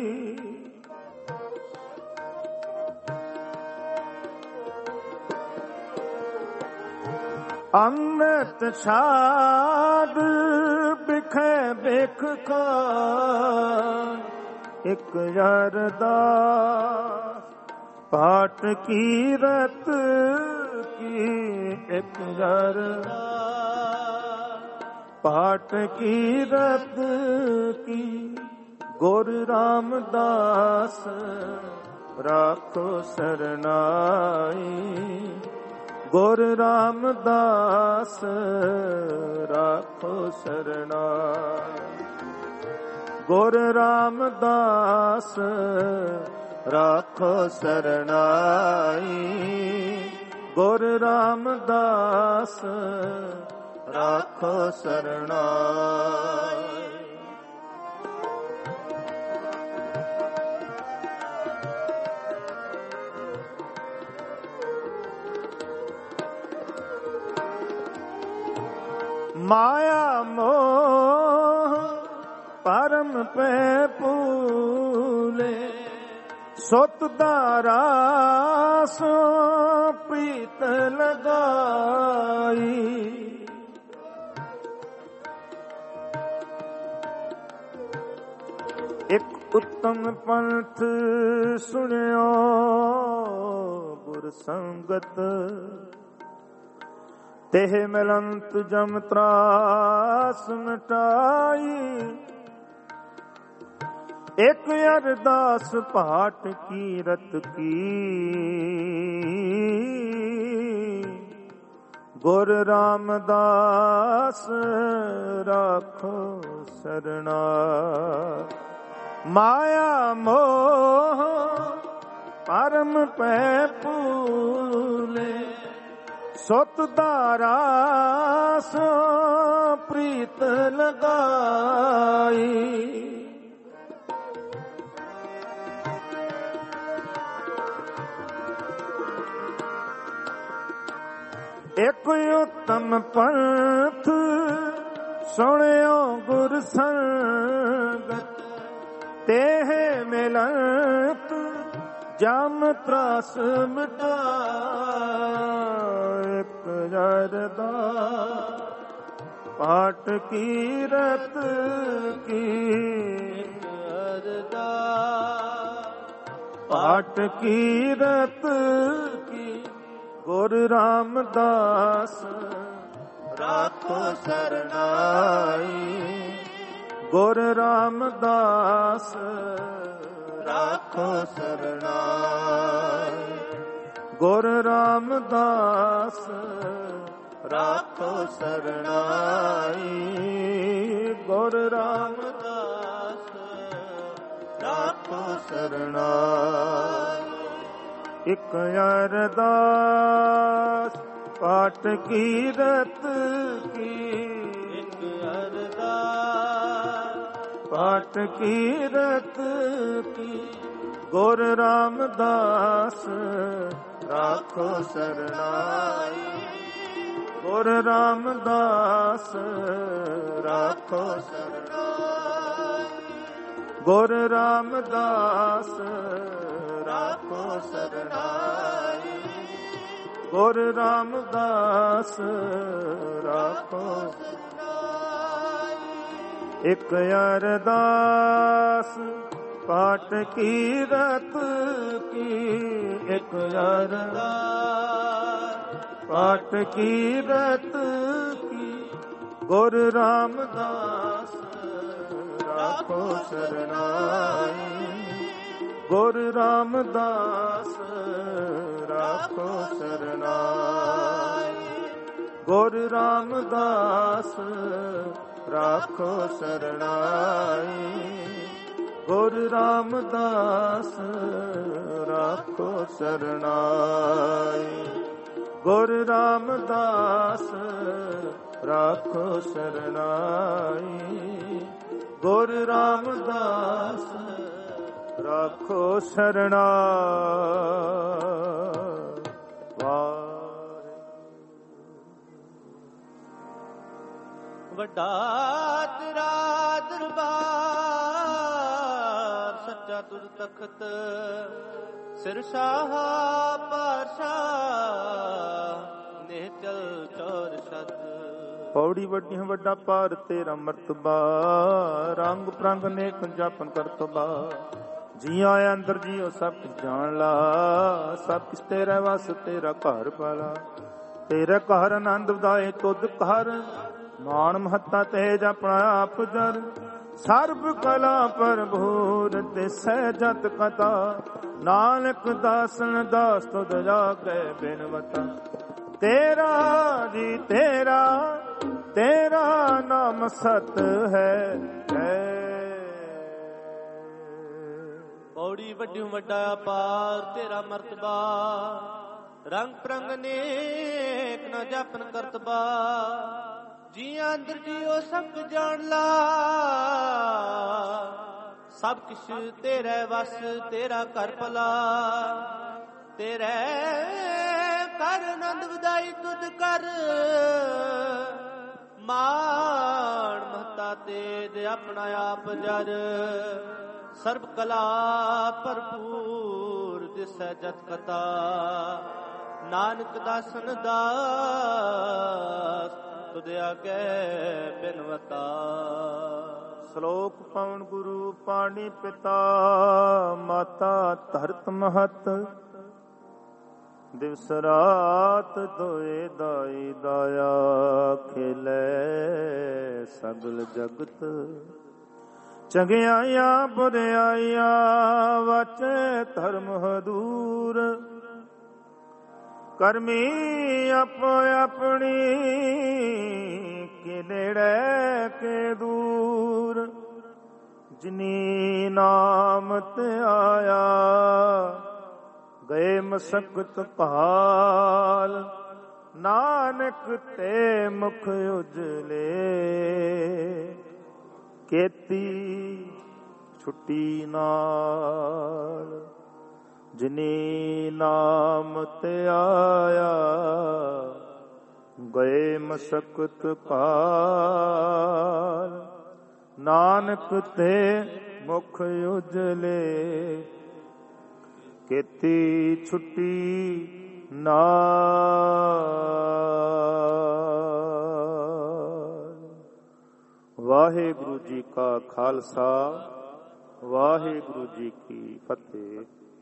ਅੰਮ੍ਰਿਤ ਛਾਡ ਬਿਖੈ ਬਿਖ ਖਾਈ। ਇਕ ਅਰਦਾਸ ਪਾਠ ਕੀਰਤ ਕੀ। ਇਕ ਅਰਦਾਸ ਪਾਠ ਕੀਰਤ ਕੀ। ਗੁਰ ਰਾਮਦਾਸ ਰਾਖੋ ਸਰਨਾਈ। ਗੁਰ ਰਾਮਦਾਸ ਰਾਖੋ ਸਰਨਾਈ। ਗੁਰ ਰਾਮਦਾਸ ਰਾਖੋ ਸਰਨਾਈ। ਗੁਰ ਰਾਮਦਾਸ ਰਾਖੋ ਸਰਨਾਈ। ਮਾਇਆ ਮੋਹ ਪਰਮ ਪੈ ਭੂਲੇ। ਸੁਤ ਦਾਰਾ ਸੋ ਪ੍ਰੀਤ ਲਗਾਈ। ਇਕ ਉਤਮ ਪੰਥ ਸੁਣਿਓ ਗੁਰ ਸੰਗਤ। ਤੇਹ ਮਿਲੰਤ ਜਮ ਤਰਾਸ ਮਿਟਾਈ। ਇਕ ਅਰਦਾਸ ਪਾਠ ਕੀਰਤ ਕੀ। ਗੁਰ ਰਾਮਦਾਸ ਰਾਖੋ ਸਰਨਾਈ। ਮਾਇਆ ਮੋਹ ਪਰਮ ਪੈ ਭੂਲੇ। ਸੁਤ ਦਾਰਾ ਸੋ ਪ੍ਰੀਤ ਲਗਾਈ। ਇਕ ਉਤਮ ਪੰਥ ਸੁਣਿਓ ਗੁਰ ਸੰਗਤ। ਤੇਹ ਮਿਲੰਤ ਜਮ ਤਰਾਸ ਮਿਟਾਈ। ਇਕ ਅਰਦਾਸ ਪਾਠ ਕੀਰਤ ਕੀ। ਅਰਦਾਸ ਪਾਠ ਕੀਰਤ ਕੀ। ਗੁਰ ਰਾਮਦਾਸ ਰਾਖੋ ਸਰਨਾਈ। ਗੁਰ ਰਾਮਦਾਸ ਰਾਖੋ ਸਰਨਾਈ। ਗੁਰ ਰਾਮਦਾਸ ਰਾਖੋ ਸਰਨਾਈ। ਗੁਰ ਰਾਮਦਾਸ ਰਾਖੋ ਸਰਨਾਈ। ਇਕ ਅਰਦਾਸ ਪਾਠ ਕੀਰਤ ਕੀ। ਇਕ ਅਰਦਾਸ ਪਾਠ ਕੀਰਤ ਕੀ। ਗੁਰ ਰਾਮਦਾਸ ਰਾਖੋ ਸਰਨਾਈ। ਗੁਰ ਰਾਮਦਾਸ ਰਾਖੋ ਸਰਨਾਈ। ਗੁਰ ਰਾਮਦਾਸ ਰਾਖੋ ਸਰਨਾਈ। ਗੁਰ ਰਾਮਦਾਸ ਰਾਖੋ ਸਰਨਾਈ। ਇਕ ਅਰਦਾਸ ਪਾਠ ਕੀਰਤ ਕੀ। ਇਕ ਅਰਦਾਸ ਪਾਠ ਕੀਰਤ ਕੀ। ਗੁਰ ਰਾਮਦਾਸ ਰਾਖੋ ਸਰਨਾਈ। ਗੁਰ ਰਾਮਦਾਸ ਰਾਖੋ ਸਰਨਾਈ। ਗੁਰ ਰਾਮਦਾਸ ਰਾਖੋ ਸਰਨਾਈ। ਗੁਰ ਰਾਮਦਾਸ ਰਾਖੋ ਸਰਨਾਈ। ਗੁਰ ਰਾਮਦਾਸ ਰਾਖੋ ਸਰਨਾਈ। ਗੁਰ ਰਾਮਦਾਸ ਰਾਖੋ ਸਰਨਾਈ। ਵੱਡਾ ਤੇਰਾ ਦਰਬਾਰ, ਸੱਚਾ ਤੁਰ ਤਖਤ, ਸਿਰ ਸ਼ਾਹ ਪਾਤਸ਼ਾਹ, ਨੇ ਚਲ ਚੌਰ ਸ਼ਤ। ਪੌੜੀ ਵੱਡੀ ਵੱਡਾ ਭਾਰ ਤੇਰਾ ਮਰਤਬਾ, ਰੰਗ ਪ੍ਰੰਗ ਨੇਕ ਜਾਪਨ ਕਰਤਬਾ। ਜੀਆਂ ਅੰਦਰ ਜੀਓ ਸਭ ਕੁਝ ਜਾਣ ਲਾ, ਸਭ ਕਿਸ ਤੇਰਾ ਵਸ ਤੇਰਾ ਘਰ ਪਾਲਾ। ਤੇਰੇ ਘਰ ਆਨੰਦ ਵਧਾਏ ਤੁਧ ਘਰ, ਮਾਣ ਮਹੱਤਾ ਤੇਜ ਆਪਣਾ ਆਪ ਜਰ। ਸਰਬ ਕਲਾ ਭਰਪੂਰ ਤੇ ਸਹਿਜਤ ਕਥਾ, ਨਾਨਕ ਦਾਸਨ ਦਾਸ ਤੁਧ ਜਾਗੇ ਬਿਨਵਤਾ। ਤੇਰਾ ਜੀ ਤੇਰਾ ਤੇਰਾ ਨਾਮ ਸਤ ਹੈ। ਪੌੜੀ ਵੱਡੀ ਵੱਡਾ ਅਪਾਰ ਤੇਰਾ ਮਰਤਬਾ, ਰੰਗ ਪ੍ਰੰਗ ਨੇਕ ਨਾ ਜਾਪਨ ਕਰਤਬਾ। ਜੀਆਂ ਅੰਦਰ ਜੀਓ ਸਭ ਜਾਣ ਲਾ, ਸਭ ਕਿਛ ਤੇਰੇ ਵਸ ਤੇਰਾ ਘਰ ਭਲਾ। ਤੇਰੇ ਕਰ ਆਨੰਦ ਵਧਾਈ ਤੁਧ ਕਰ, ਮਾਣ ਮਹੱਤਾ ਤੇਜ ਆਪਣਾ ਆਪ ਜਰ। ਸਰਬ ਕਲਾ ਭਰਪੂਰ ਦਿਸੈ ਜਤ ਕਥਾ, ਨਾਨਕ ਦਾਸਨ ਦਾਸ ਤੁਧ ਆਗੇ ਬਿਨਵਤਾ। ਸ਼ਲੋਕ ਪਵਨ ਗੁਰੂ ਪਾਣੀ ਪਿਤਾ, ਮਾਤਾ ਧਰਤ ਮਹਤ। ਦਿਵਸ ਰਾਤ ਦੋਏ ਦਾਈ ਦਾਇਆ, ਖੇਲੇ ਸਗਲ ਜਗਤ। ਚੰਗਿਆਈਆਂ ਬੁਰਿਆਈਆਂ ਵਾਚੇ ਧਰਮ ਹਦੂਰ। ਕਰਮੀ ਆਪੋ ਆਪਣੀ ਕੇ ਨੇੜੇ ਕੇ ਦੂਰ। ਜਿਨੀ ਨਾਮ ਤੇ ਆਇਆ ਗਏ ਮਸਕਤ ਕਾਲ। ਨਾਨਕ ਤੇ ਮੁਖ ਉਜਲੇ ਕੀਤੀ ਛੁੱਟੀ ਨਾਲ। ਜਿਨੀ ਨਾਮ ਤੇ ਆਇਆ ਗਏ ਮਸਕਤ ਕਾਲ। ਨਾਨਕ ਤੇ ਮੁਖ ਉਜਲੇ ਕੀਤੀ ਛੁੱਟੀ ਨਾਲ। ਵਾਹਿਗੁਰੂ ਜੀ ਕਾ ਖਾਲਸਾ, ਵਾਹਿਗੁਰੂ ਜੀ ਕੀ ਫਤਿਹ।